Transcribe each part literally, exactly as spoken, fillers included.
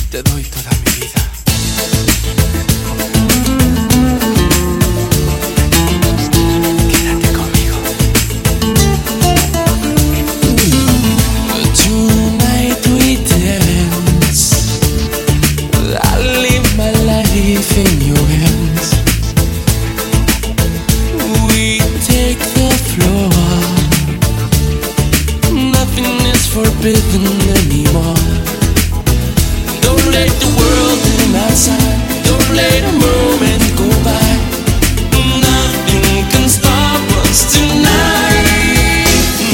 Te doy toda mi vida. Quédate conmigo. Tonight we dance. I live my life in your hands. We take the floor. Nothing is forbidden anymore. Don't let the world in outside. Don't let a moment go by. Nothing can stop us tonight.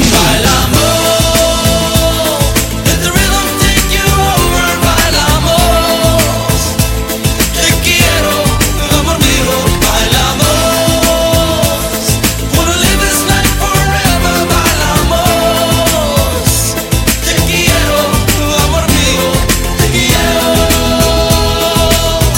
Bailamos. Let the rhythm take you over. Bailamos. Te quiero, amor mío. Bailamos. Wanna live this night forever. Bailamos. Te quiero, amor mío. Te quiero.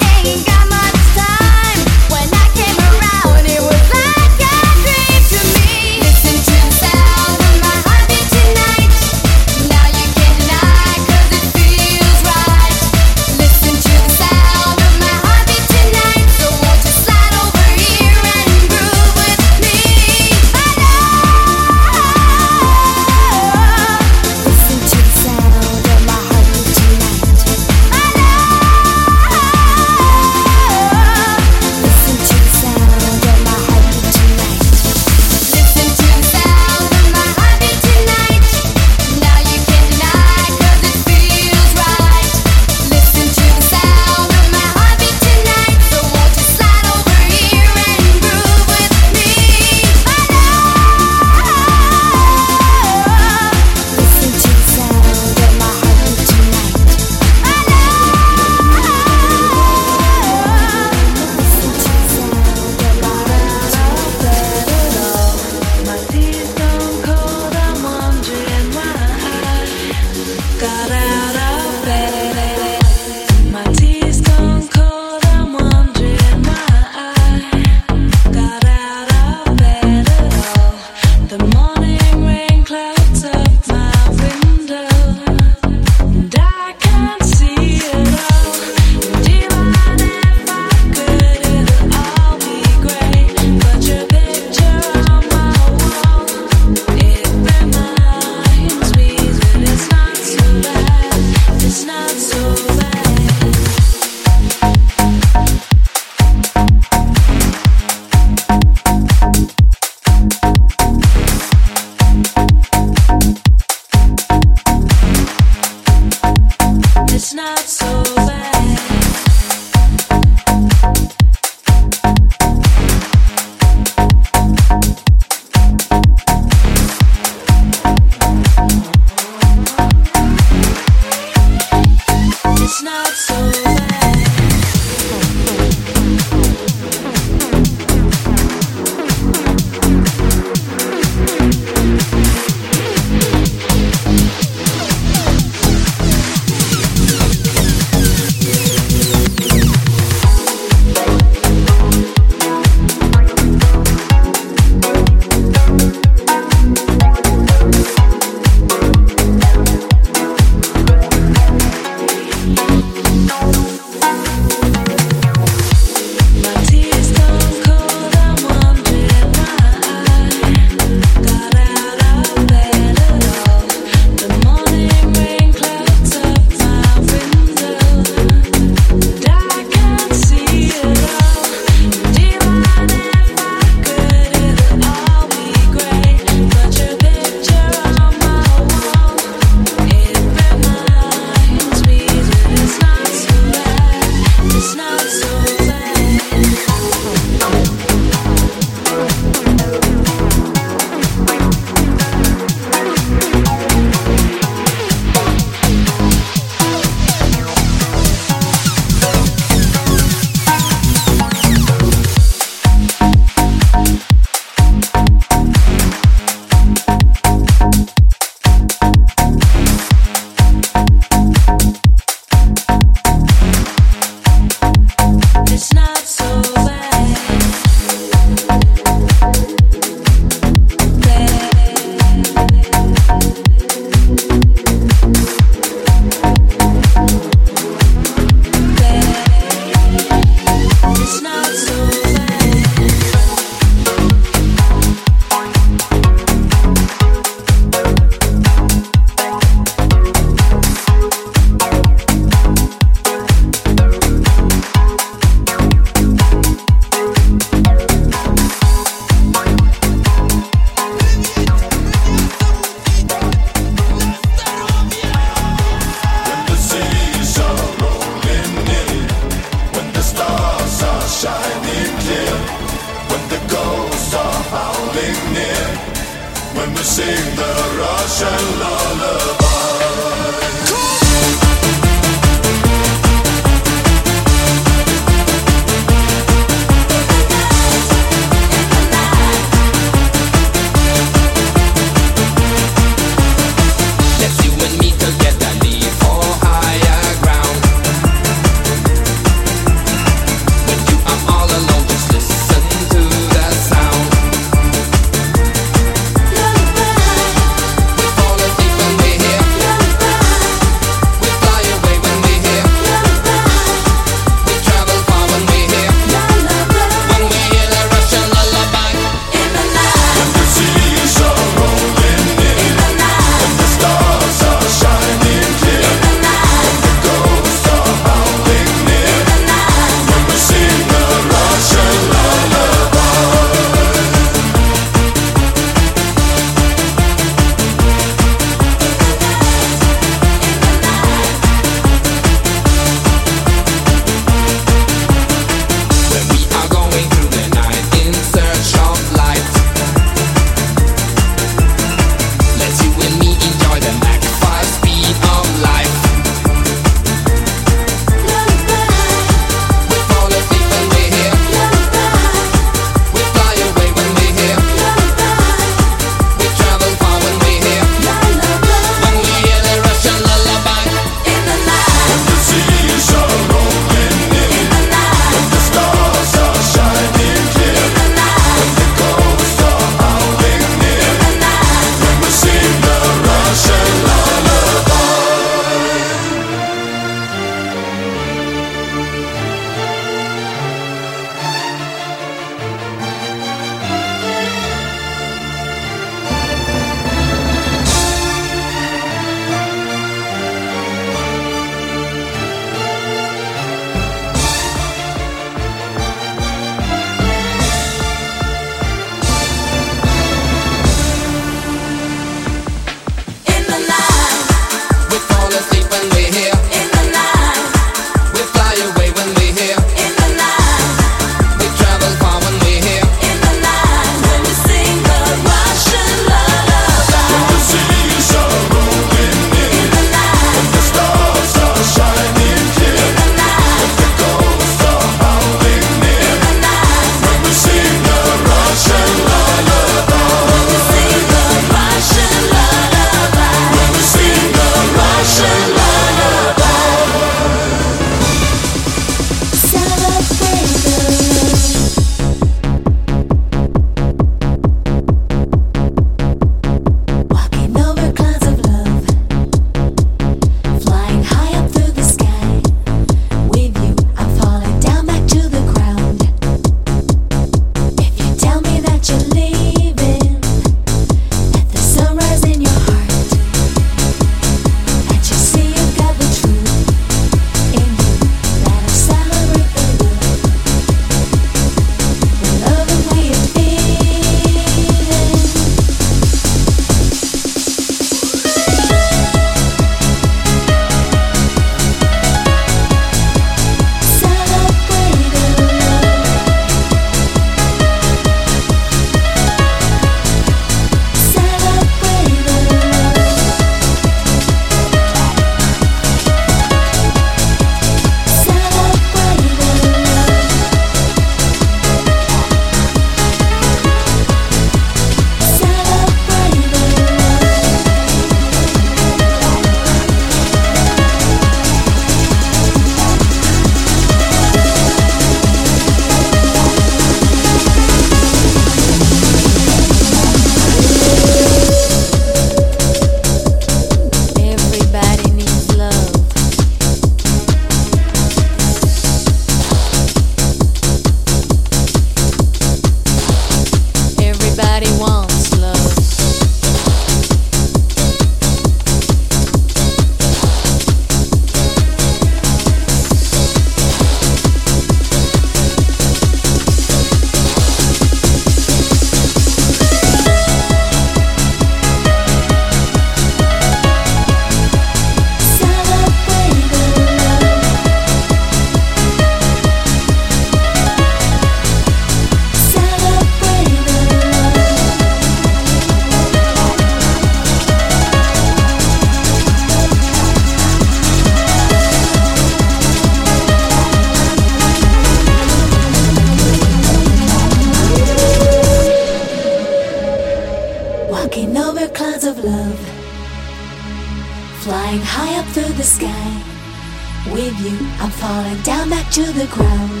I'm falling down back to the ground.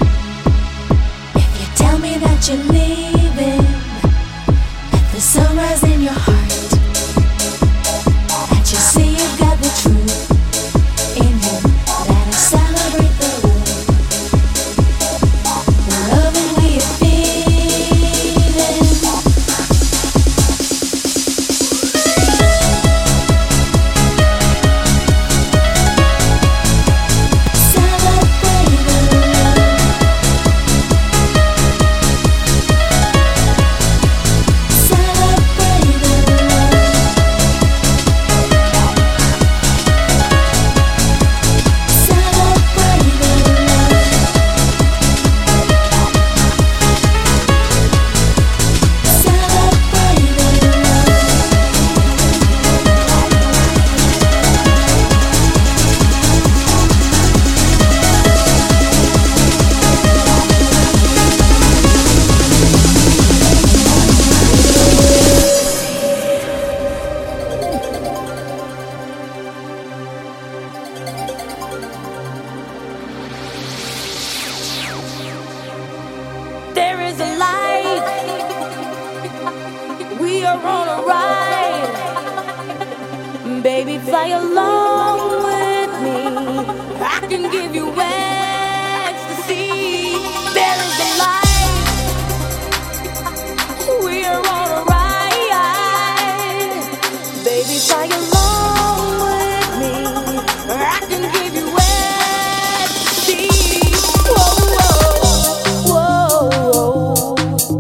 If you tell me that you're leaving, let the sunrise in your heart, that you see you've got the truth in you, that I celebrate the love, the loving way you're feeling. Celebrate the love. Celebrate the There is a light. We are on a ride. Baby, fly along with me. I can give you ecstasy. There is a light. We are on a ride. Baby, fly along with me. I can give you ecstasy. Whoa, whoa, whoa.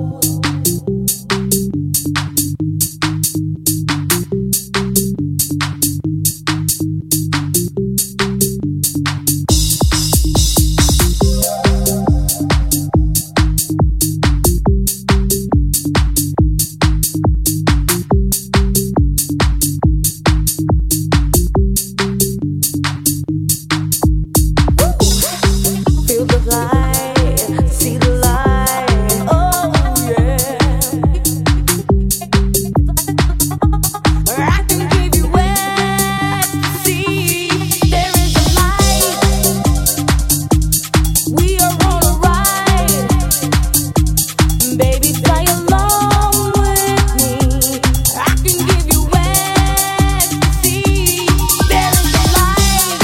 Feel the light, see the light, oh yeah. I can give you ecstasy. There is a light. We are on a ride. Baby, fly along with me. I can give you ecstasy. There is a light.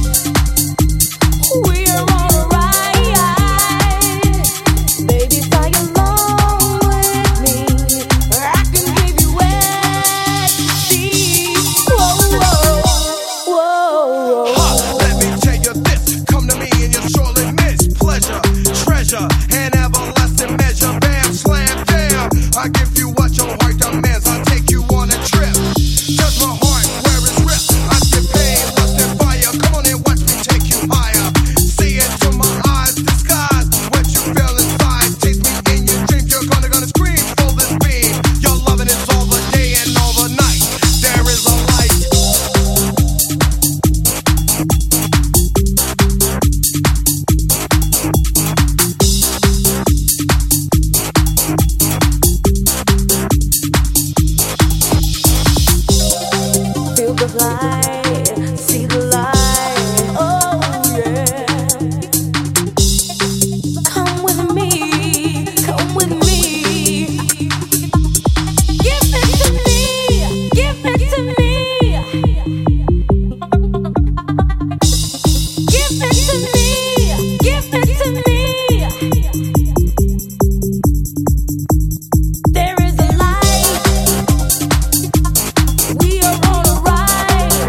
We are on a ride. Baby, fly along with me. I can give you ecstasy. Whoa, whoa, whoa. Let me tell you this, come to me and you'll surely miss pleasure, treasure, and everlasting measure. Bam, slam, jam. I give you what your heart demands. I take you on a trip. Touch my heart where it's ripped. I get pain, lust, and fire. Come on and watch me take you higher. See into my eyes, disguise what you feel inside. Taste me in your dreams. You're gonna gonna scream for this beam. Your loving is all the day and all the night. There is a light. Feel the light, see the light, oh yeah. Come with me, come with me. Give it to me, give it to me. Give it to me, give it to me. There is a light. We are on a ride.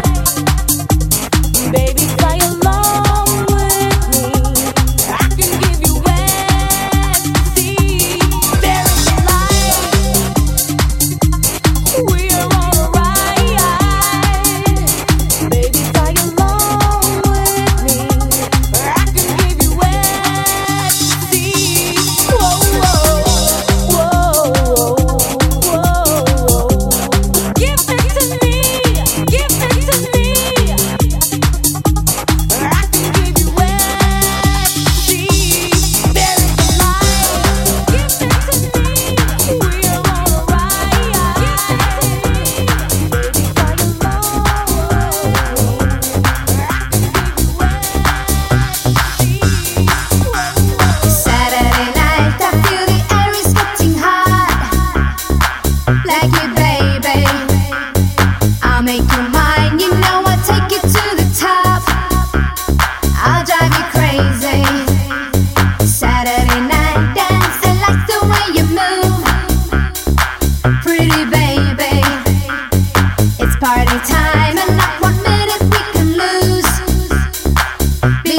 Baby, fly along with me. I can give you ecstasy. There is a light. We are on a ride. Baby, fly along with me. I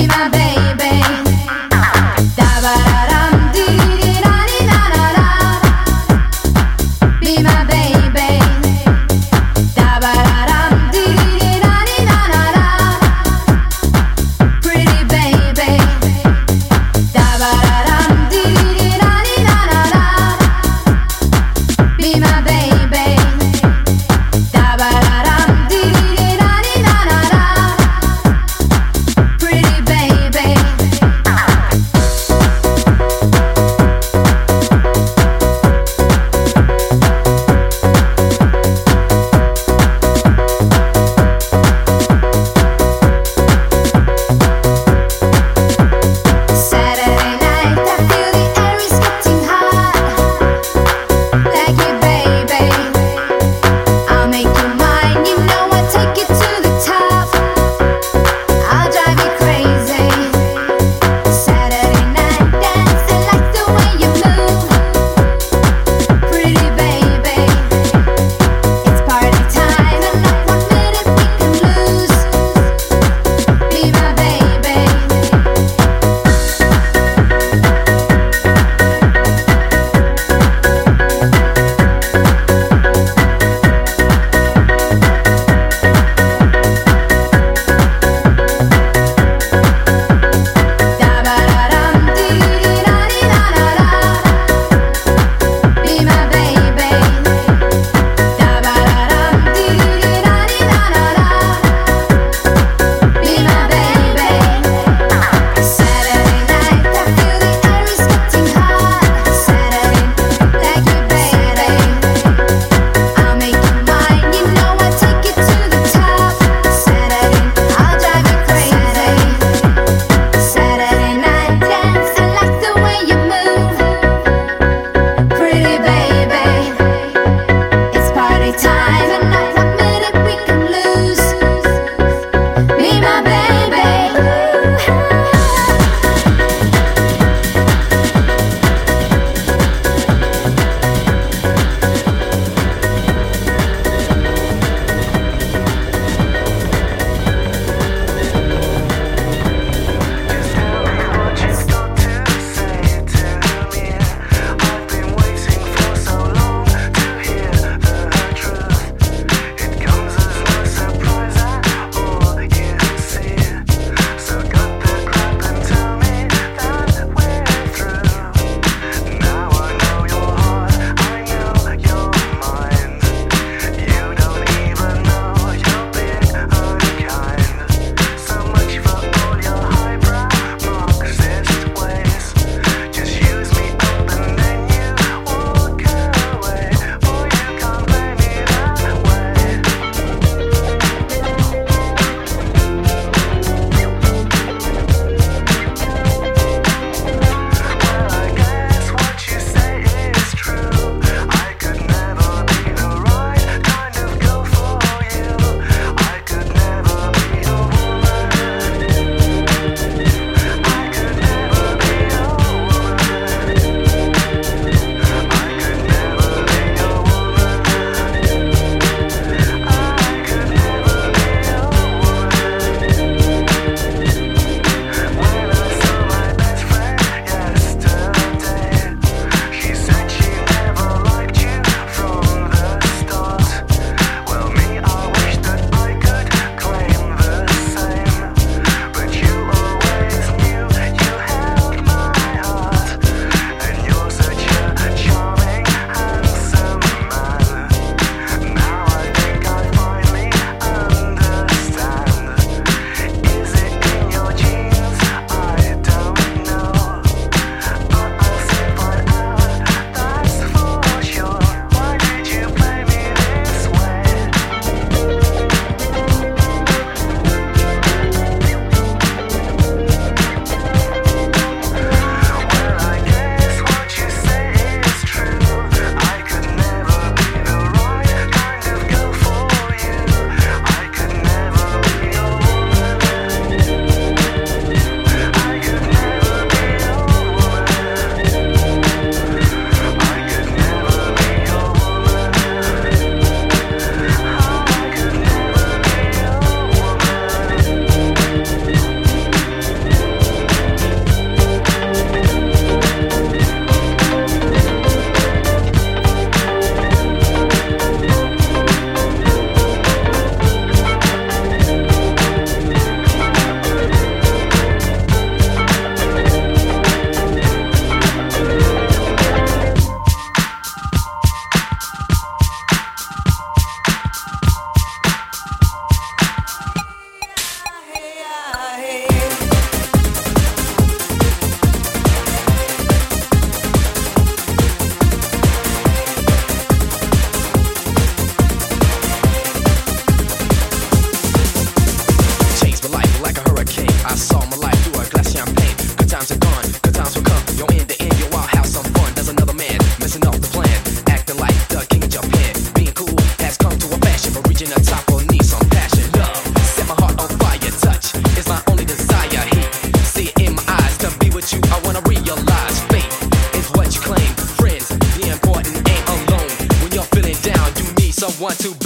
Baby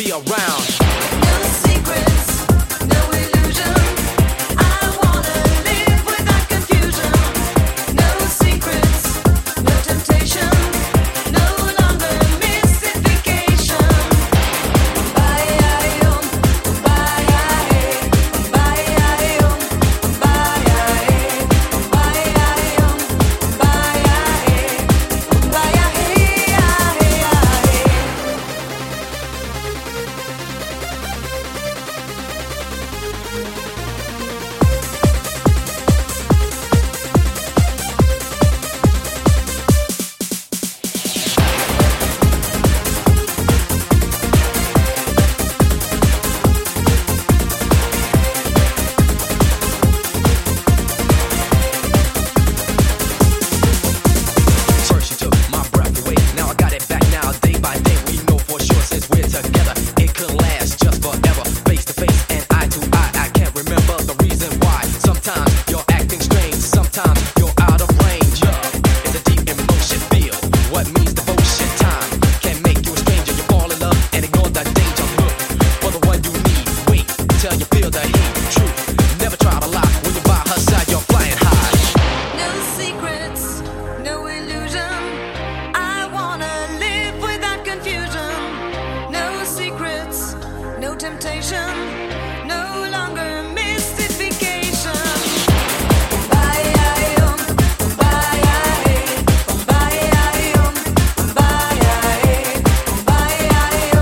be around. No secrets, no illusions. I wanna live without confusion. No secrets, no temptation, no longer mystification. Bye-yo, bye-yo, bye-yo, bye-yo, bye-yo, First you took my breath away, now I got it back now. Day by day, we know for sure since we're together, it could last just forever. Face to face and eye to eye, I can't remember the reason why. Sometimes you're acting strange, sometimes you're out of range. Yeah, it's a deep emotion, feel what means devotion. Time can make you a stranger, you fall in love and ignore the danger. Look for the one you need, wait till you feel the heat. Truth, never try to lie, when you're by her side, you're flying high. no secrets, no illusion. I wanna live without confusion. No secrets, no temptation, no longer mystification. Bye-yo, bye-yo, bye-yo, bye-yo, bye-yo,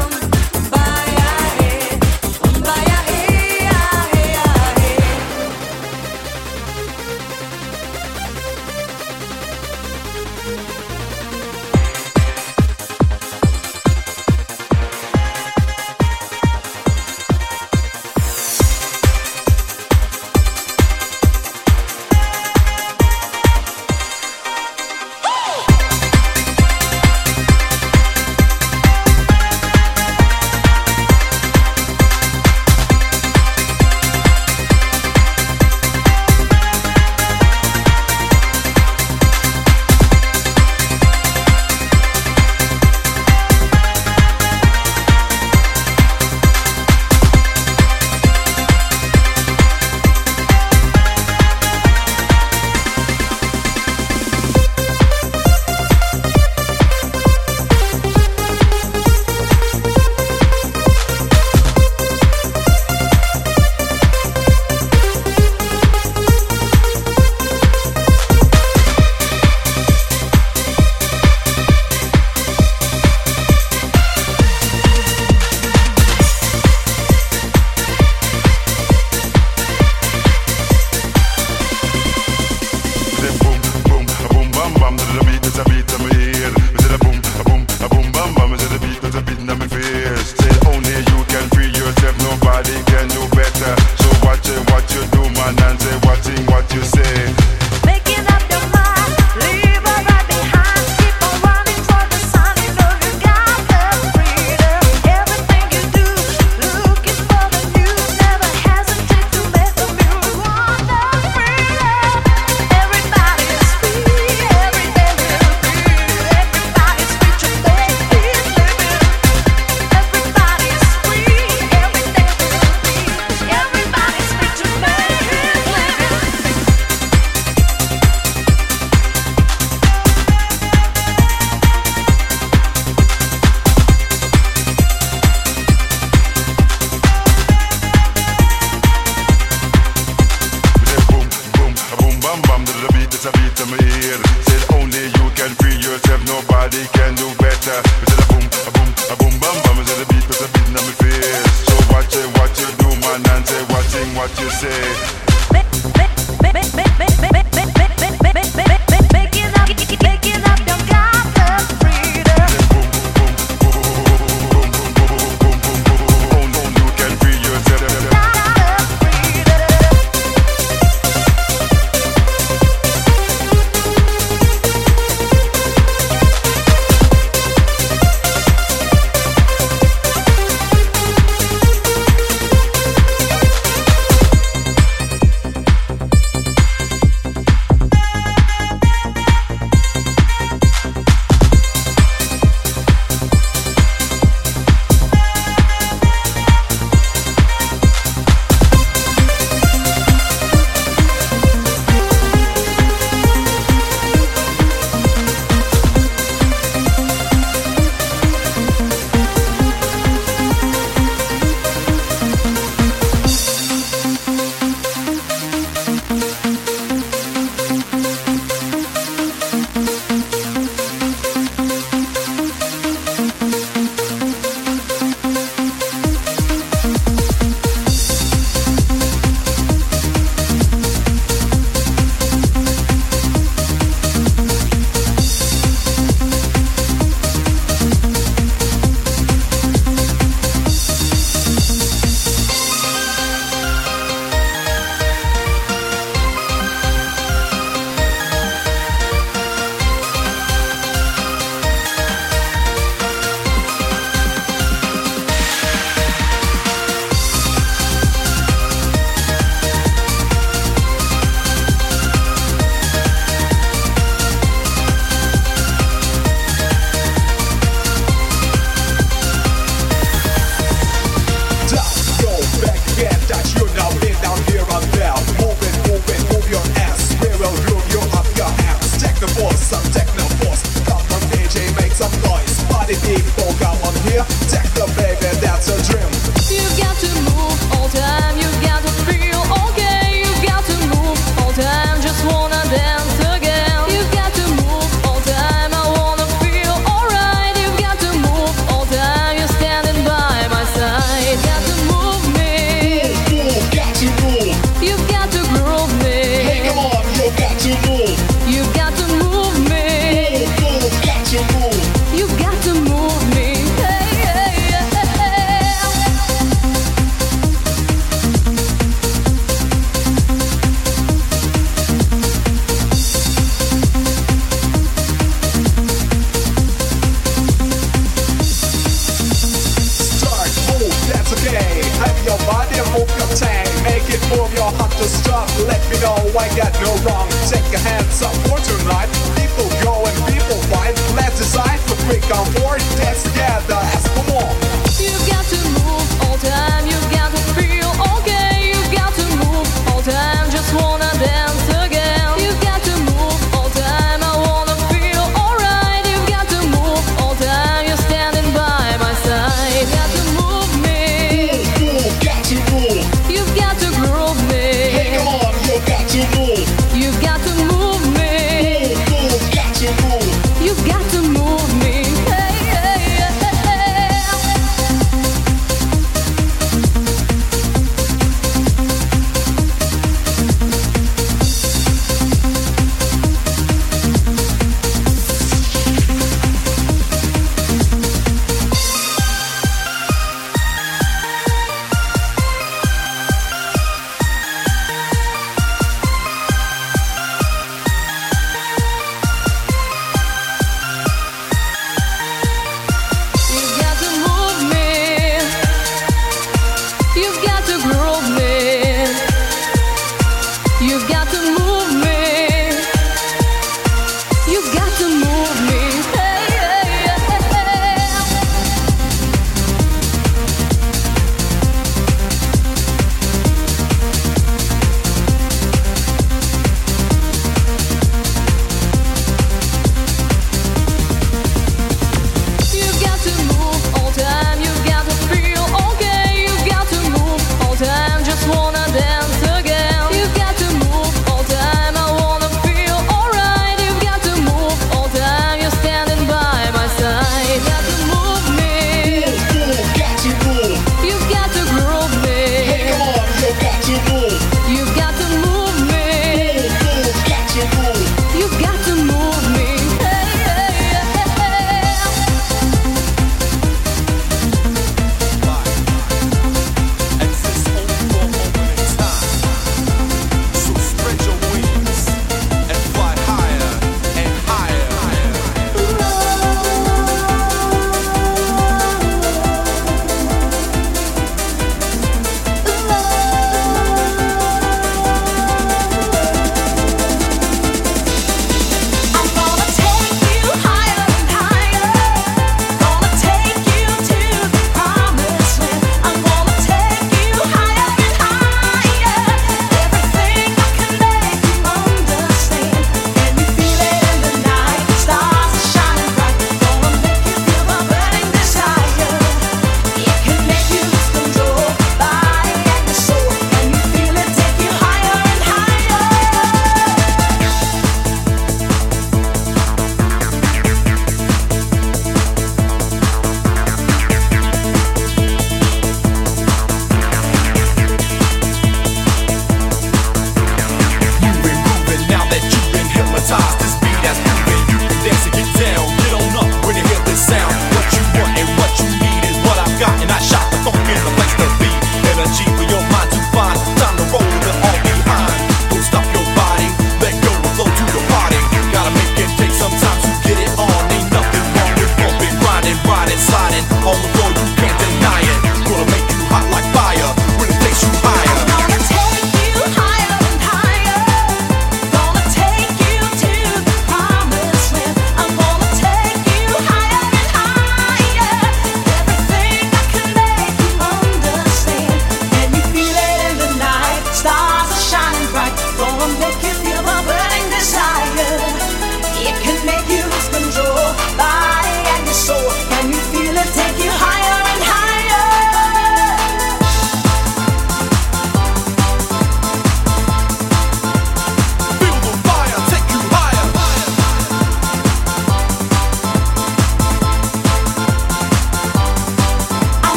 strong. Take your hands up for tonight. People go and people fight. Let's decide for quick on board. Dance together, ask for more. You've got to move all time. You've got to feel okay. You've got to move all time. Just wanna dance again. You've got to move all time. I wanna feel alright. You've got to move all time. You're standing by my side. You've got to move me. Move, got to move. You've got to groove me. Hang on, you got to move. You've got to move me. Move, move, got to move. You've got to move me. Hey, hey, hey, hey.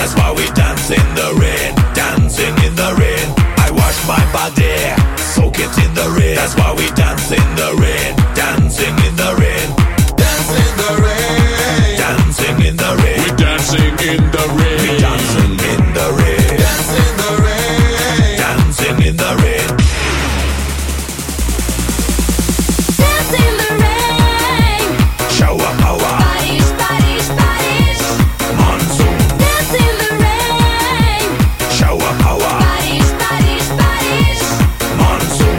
That's why we dance in the rain, dancing in the rain. I wash my body, soak it in the rain. That's why we dance in the rain, dancing in the rain. Dance in the rain, dancing in the rain. We dancing in the rain. We dancing in the rain. Dance in the rain, dancing in the rain. Dance in the rain. Shower power, Bodies, bodies, bodies. monsoon. Dance in the rain. Shower power, Bodies, bodies, bodies. monsoon.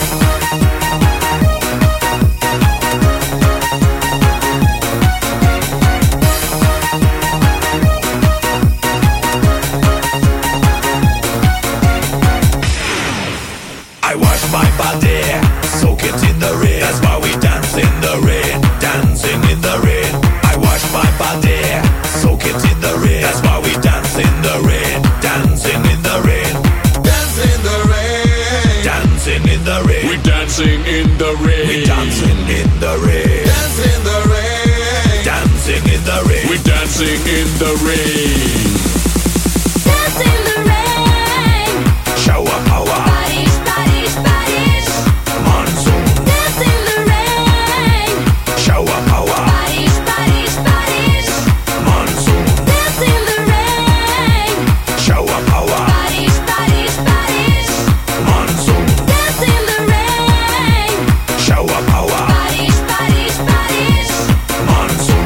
I wash my body, soak it in the rain. That's why we dance in the rain, dancing in the rain. I wash my body, soak it in the rain. That's why we dance in the rain, dancing in the rain. Dance in the rain, dancing in the rain. We dancing in the rain. We dancing in the rain. Dance in the rain. Dancing in the rain. We dancing in the rain. Dance in the rain. Shower power, Bodies, bodies, bodies. monsoon. Dance in the rain. Shower power, Bodies, bodies, bodies. monsoon. Dance in the rain. Shower power, Bodies, bodies, bodies. monsoon. Dance in the rain. Shower power, Bodies, bodies, bodies. monsoon.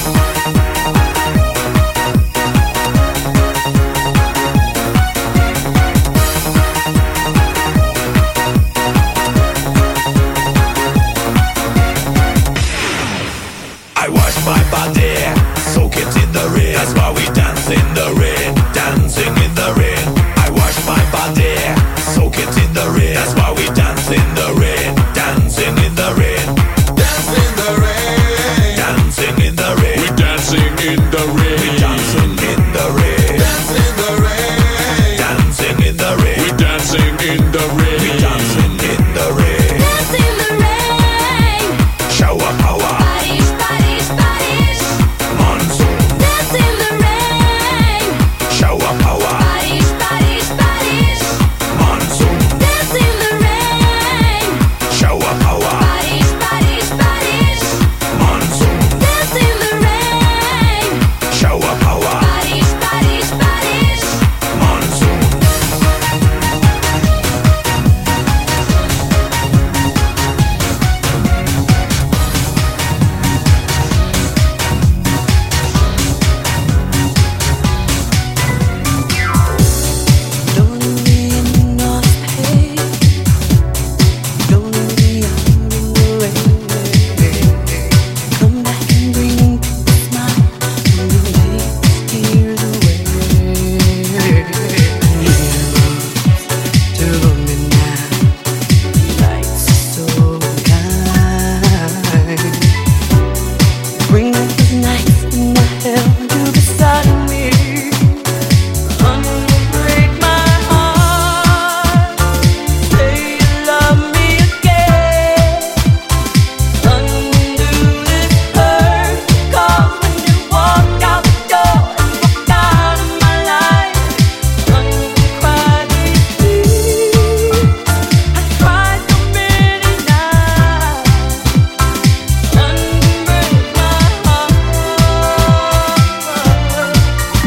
I wash my body, soak it in the rain. That's why we dance in the rain, dancing in the rain. I wash my body, soak it in the rain. That's why we dance in the rain, dancing in the rain. Dance in the rain, dancing in the rain. We dancing in the rain. We dancing in the rain. Dance in the rain, dancing in the rain. We dancing in the rain. We dancing in the rain. Dance in the rain. Shower power, Bodies, bodies, bodies. monsoon. Dance in the rain. Shower power, Bodies, bodies, bodies. monsoon. Dance in the rain. Shower power, Bodies, bodies, bodies. monsoon. Dance in the rain. Shower power, Bodies, bodies, bodies. monsoon. Bring back those nights when I held you beside me. Unbreak my heart. Say you love me again. Undo this hurt. 'Cause when you walk out the door, you walk out of my life. Uncry these tears. I cried so many nights. Unbreak my heart.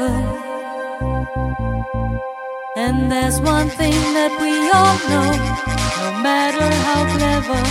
forever. And there's one thing that we all know, no matter how clever.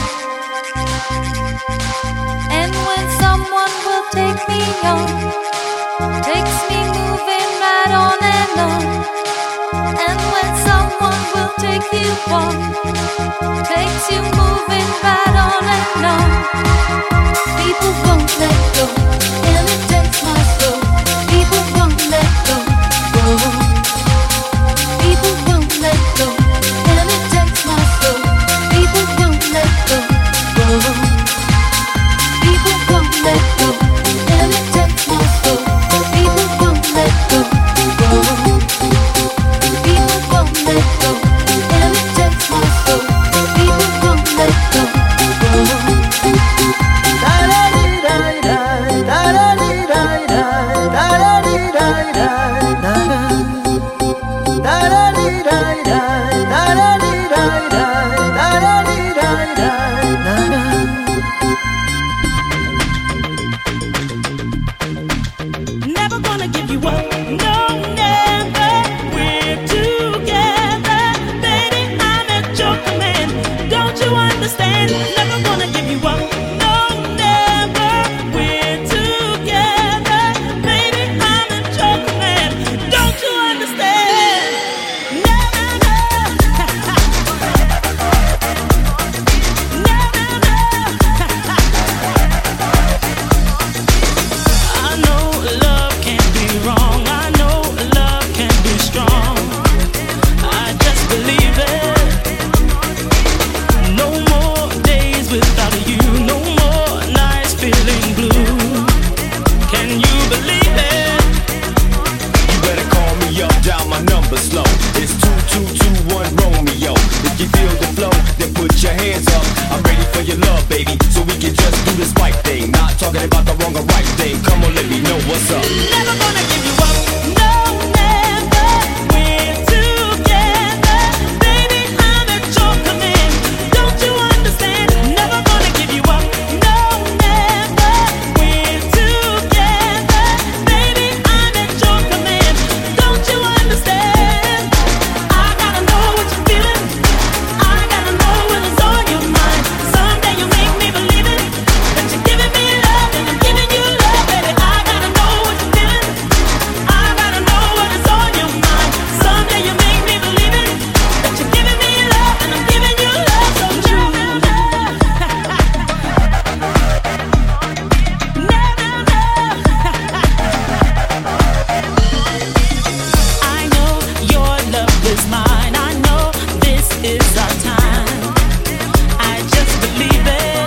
And when someone will take me on, takes me moving right on and on. And when someone will take you on, takes you moving right on and on. People won't let go, and it takes my soul. People won't let go, go. People won't let go, and it takes my soul. People won't let go, go. People won't let go, and it takes my soul. People won't let go, go. People won't let go, and it takes my soul. People won't let go, go. Da da da da da da da da da da da da da da. Da da da da da da da da da da da da. Never gonna give you up, no, never. We're together, baby. I'm at your command. Don't you understand? Never gonna give you up, no, never. We're together, baby. I'm at your command. Don't you understand? Never, never. I know love can be wrong. I know love can be strong. I just believe it. No more days without you. No more nights feeling blue. Can you believe it? You better call me up, dial my number slow. It's two two two one Romeo. If you feel the flow, then put your hands up. I'm ready for your love, baby, so we can just do this right thing. Not talking about the wrong or right thing. Come on, let me know what's up. Never gonna give you up. No, never. We're together, baby. I'm at your command. Don't you understand? Never gonna give you up. No, never. We're together, baby. I'm at your command. Don't you understand? I gotta know what you're feeling. I gotta know when it's on your mind. Someday you make me believe it. That you're giving me love and I'm giving you love, baby. I gotta know what you're feeling. I gotta know what is on your mind. Someday you make me believe it. That you're giving me love and I'm giving you love so true. Never, I know your love is mine. I know this is our time. I just believe it.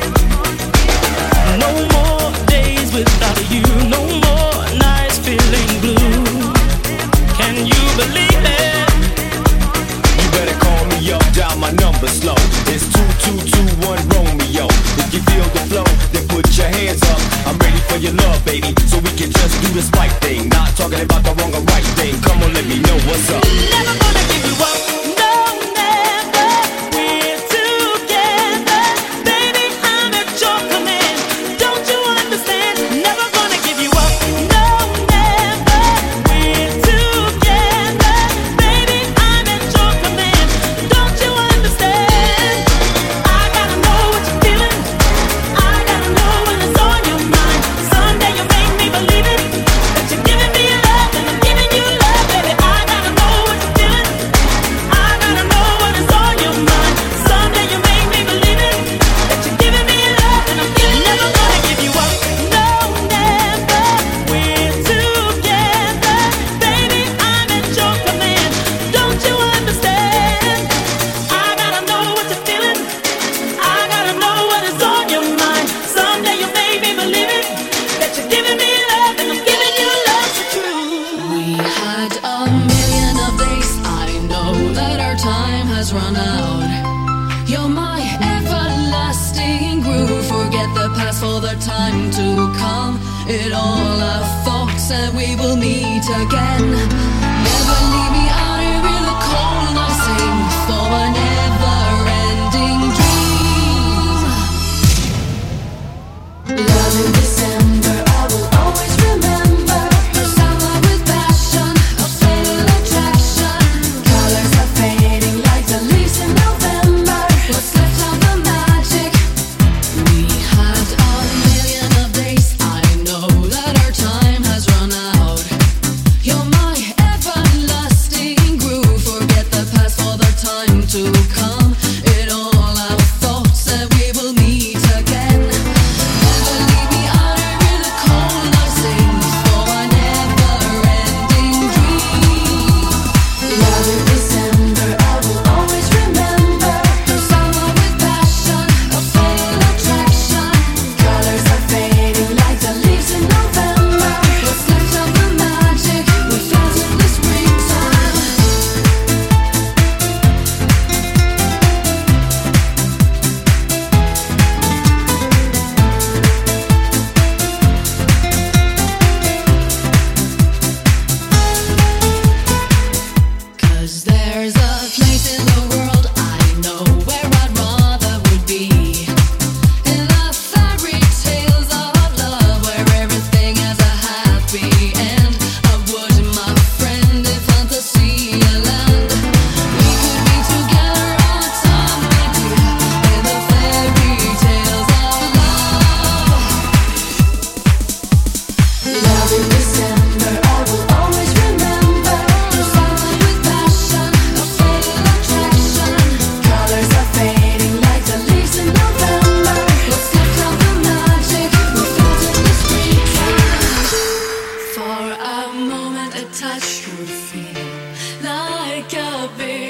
No more days without you. No more nights feeling blue. Can you believe it? You better call me up, dial my number slow. It's two two two one Romeo. If you feel the flow, then put your hands up. I'm ready for your love, baby, so we can just do this right thing. Not talking about the wrong or right thing. Come on, let me know what's up. Never gonna give you up. No, never. We're together, baby. I'm at your command. Don't you understand? Never gonna give you up. No, never. We're together, baby. I'm at your command. Don't you understand? I gotta know what you're feeling. I gotta know when it's on your mind. Someday you make me believe it. That you're giving me love and I'm giving you love, baby. I gotta know what you're feeling. I gotta know what is on your mind. Someday you make me believe it. That you're giving me love and I'm giving. Never gonna give you up. No, never. We're together, baby. I'm at your command. Don't you understand? I gotta know what you're feeling. I gotta know what is on your mind. Someday you make me believe it. That you're giving me love and I'm giving you love so true. We had a million of days. I know that our time has run out. You're my everlasting groove. Forget the past for the time to come. It all our thoughts and we will meet again. Never leave me out here in the cold and I sing for a never-ending dream. Love in December, I will always remember. Summer with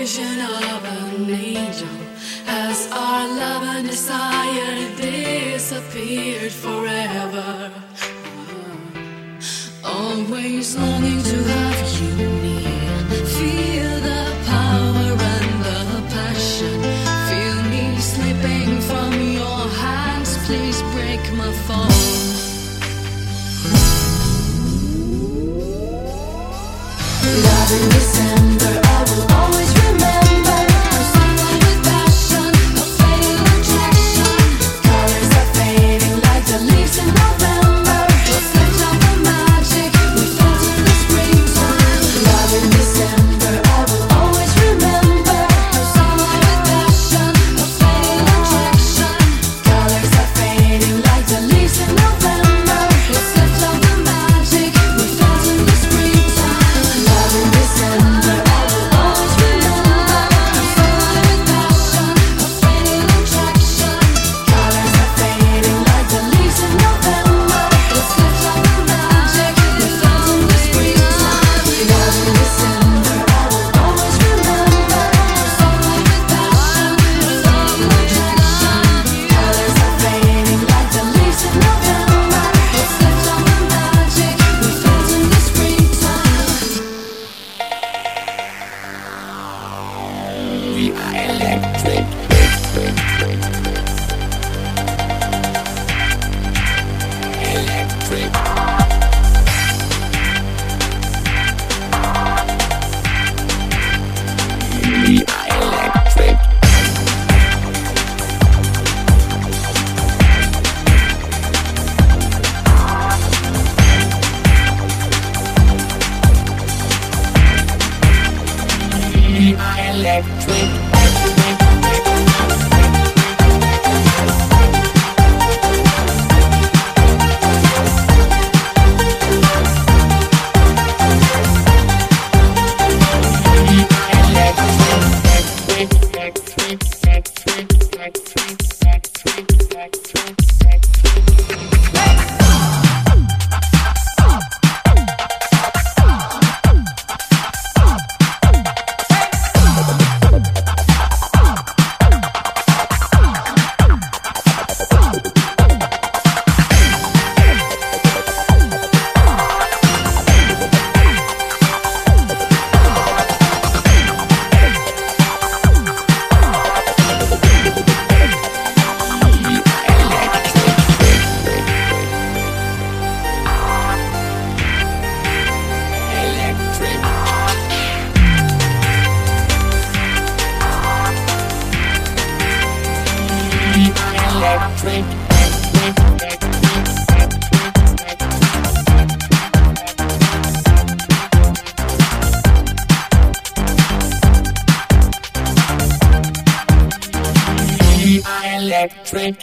vision of an angel as our love and desire disappeared forever. Always longing to have you near. Feel the power and the passion. Feel me slipping from your hands. Please break my fall. Love in December, I will always remember. A summer with passion, a fatal attraction. Colors are fading like the leaves in November. We'll switch on the magic we felt in the springtime. Love in December, I will always remember. A summer with passion, a fatal attraction. Colors are fading like the leaves in November. We'll switch on the magic we felt in the springtime. Love in December, I will always remember. A summer with passion, a fatal attraction. Colors are fading like the leaves in November. We'll switch on the magic we felt in the springtime. Love in December, I will always remember. A summer with passion, a fatal attraction. Colors are fading like the leaves in November. We'll switch on the magic we felt in the springtime. We are electric. Electric. We are electric. We are electric. Electric.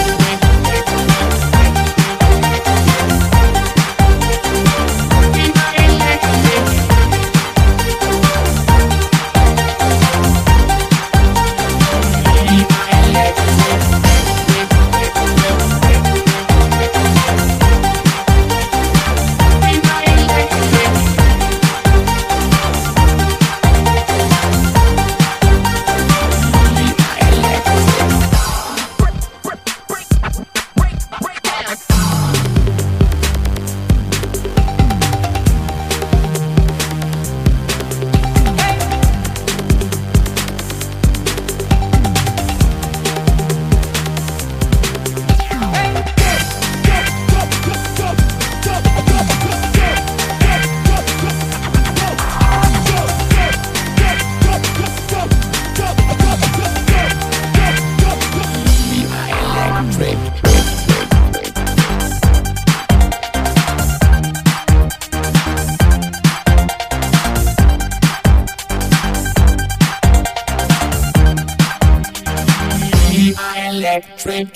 Electric.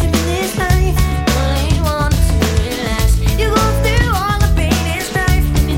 Only want to relax. You go through all the pain and strife.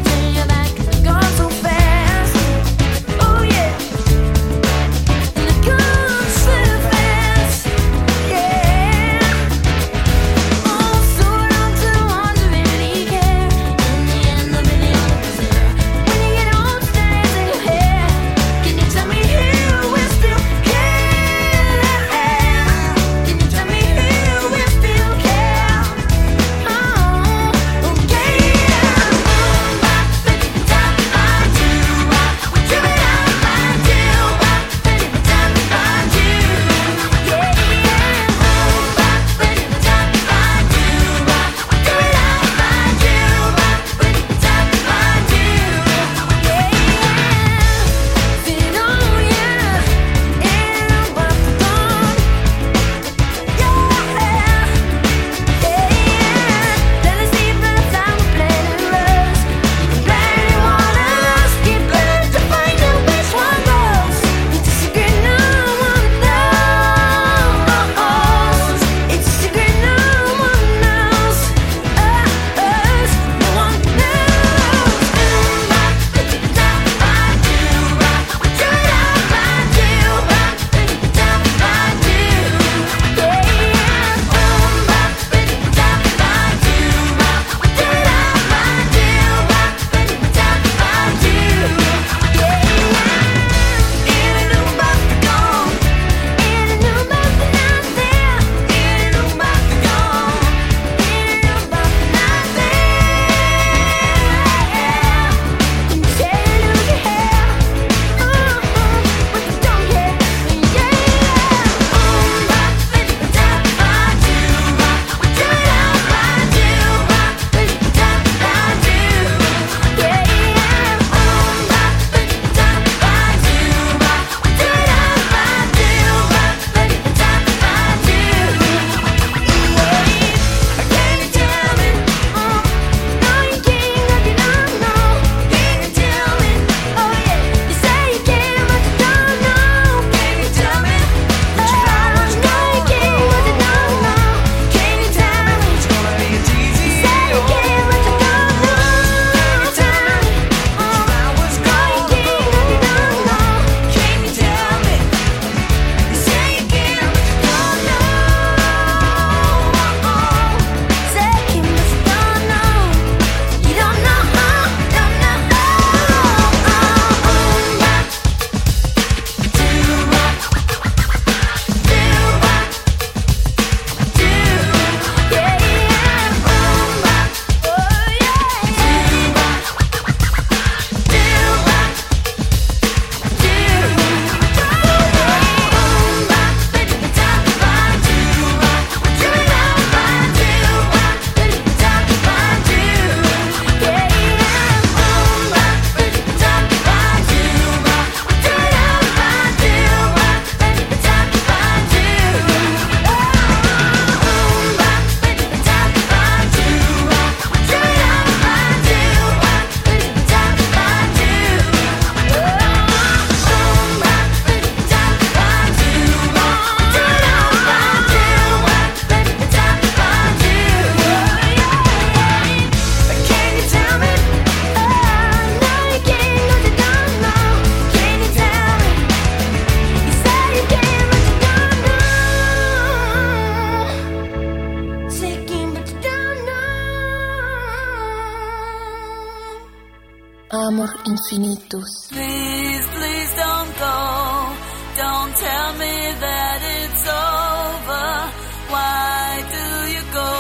Amor infinitus. Please, please don't go. Don't tell me that it's over. Why do you go?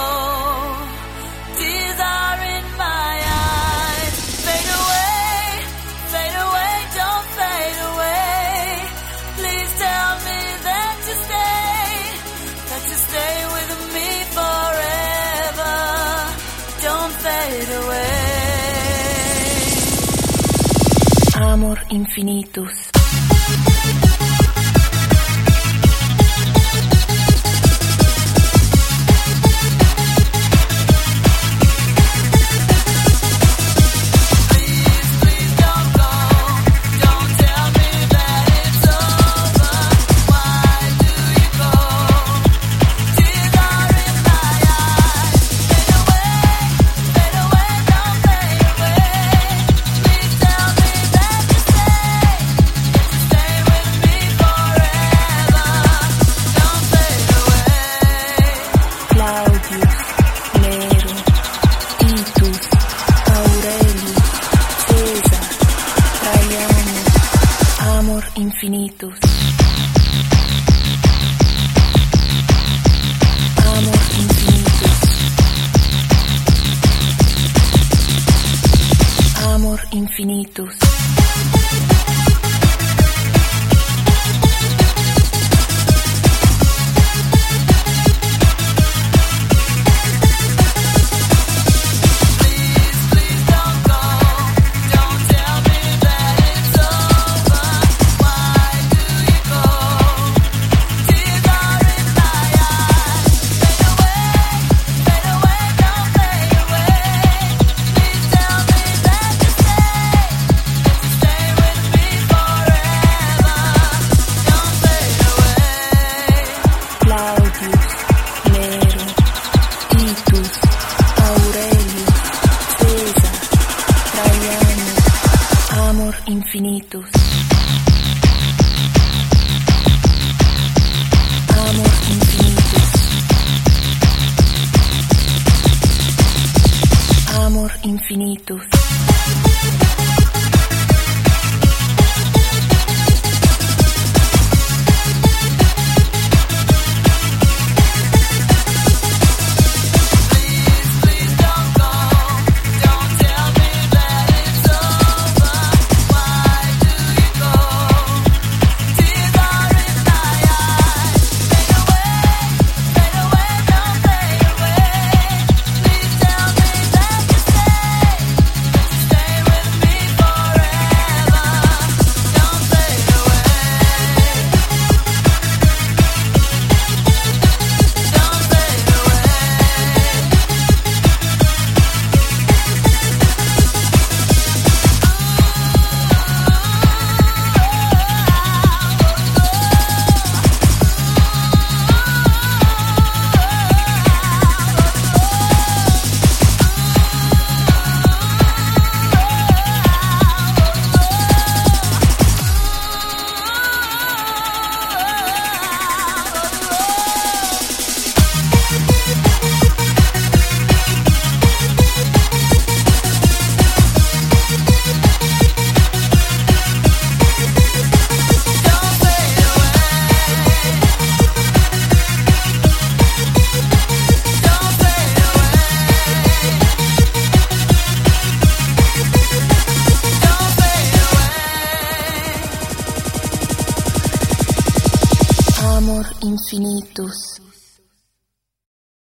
Tears are in my eyes. Fade away, fade away, don't fade away. Please tell me that you stay, that you stay with me forever. Don't fade away. Amor infinitus. Infinitus. Amor infinitus. Amor infinitus. Infinitus. Amor infinitus. Amor infinitus. Amor infinitus.